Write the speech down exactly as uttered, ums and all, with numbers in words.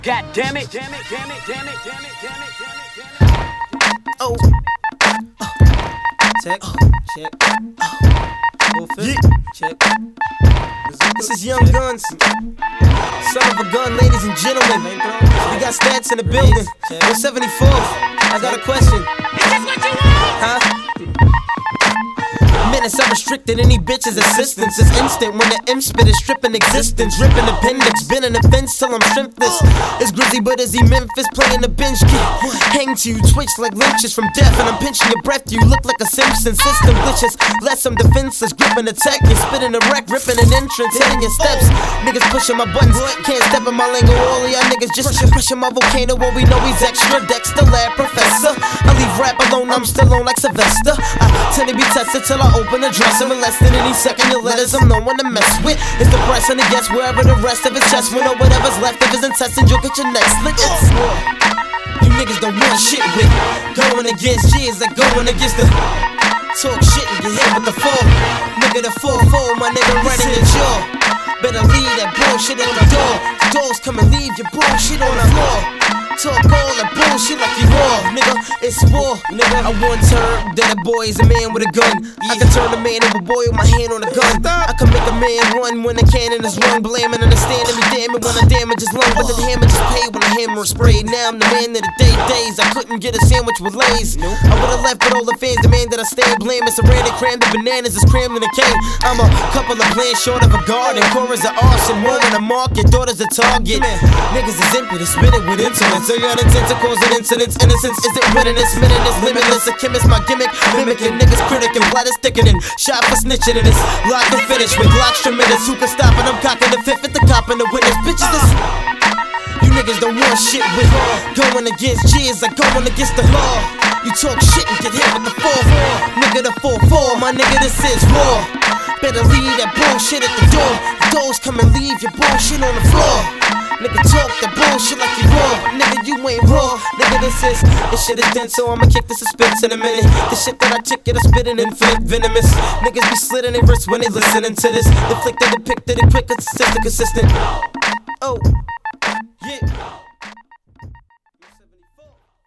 God damn it, damn it, damn it, damn it, damn it, damn it, damn it, damn it. Oh. Check, check. Full fit, Yeah. check. This is Young Guns. Son of a gun, ladies and gentlemen. We got stats in the building. one seventy-fourth. I got a question. Huh? Minutes are restricted, any bitch's assistance is instant when the imp spit is stripping existence. Ripping appendix, been an offense till I'm shrimpless. It's Grizzy, but is he Memphis playing the bench kid? Hang to you, twitch like lynches from death, and I'm pinching your breath. You look like a Simpson system glitches. Less I'm defenseless, gripping attack and spitting a wreck, ripping an entrance, hitting your steps. Niggas pushing my buttons, can't step in my lingo. All of y'all niggas just pushing my volcano. What we know he's extra Dexter, lab professor. I leave rap alone, I'm still on like Sylvester. I tend to be tested till I open the dresser, molesting any second your letters. I'm no one to mess with. It's the press and the guess wherever the rest of his chest went or whatever's left of his intestines. You'll get your neck slit. It's war. You niggas don't want shit with. Going against G is like going against the talk shit and get hit with the four. Nigga the four four, my nigga right in your jaw. Better leave that bullshit at the door. The doors come and leave your bullshit on the floor. Talk all that bullshit like you raw, nigga. It's war, nigga. I once heard that a boy is a man with a gun. I can turn a man into a boy with my hand on a gun. I can make a man run when the cannon is run. Blame and understanding me, damn it when I damage his lung. But the damage is paid when the hammer is sprayed. Now I'm the man of the day days. I couldn't get a sandwich with Lay's. I would've left with all the fans demand that I stand blame. It's a random cram, the bananas is crammed in a cane. I'm a couple of plants short of a garden. Chorus of arson, more than a market. Daughter's a target. Niggas is empty, they spit it with insolence. So you're intent to cause an incident. Innocence isn't bitterness, minute is limitless. A chemist, my gimmick, mimicking niggas, critic and blood is thickening. Shot for snitching and it's locked and finished with Glocks tremendous. Who can stop it? I'm cocking the fifth at the cop and the witness. Bitches, this you niggas don't want shit with. Going against G is like going against the law. You talk shit and get hit with the four four. Nigga the four four, my nigga this is war. Better leave that bullshit at the door. The doors come and leave your bullshit on the floor. Nigga talk that bullshit like you raw. Nigga you ain't raw. Nigga this is, this shit is dense, so I'ma kick the suspense in a minute. The shit that I tick it, I spit an infinite venomous. Niggas be slitting their wrists when they listening to this. Inflicted, depicted, it quick, consistent, consistent. Oh.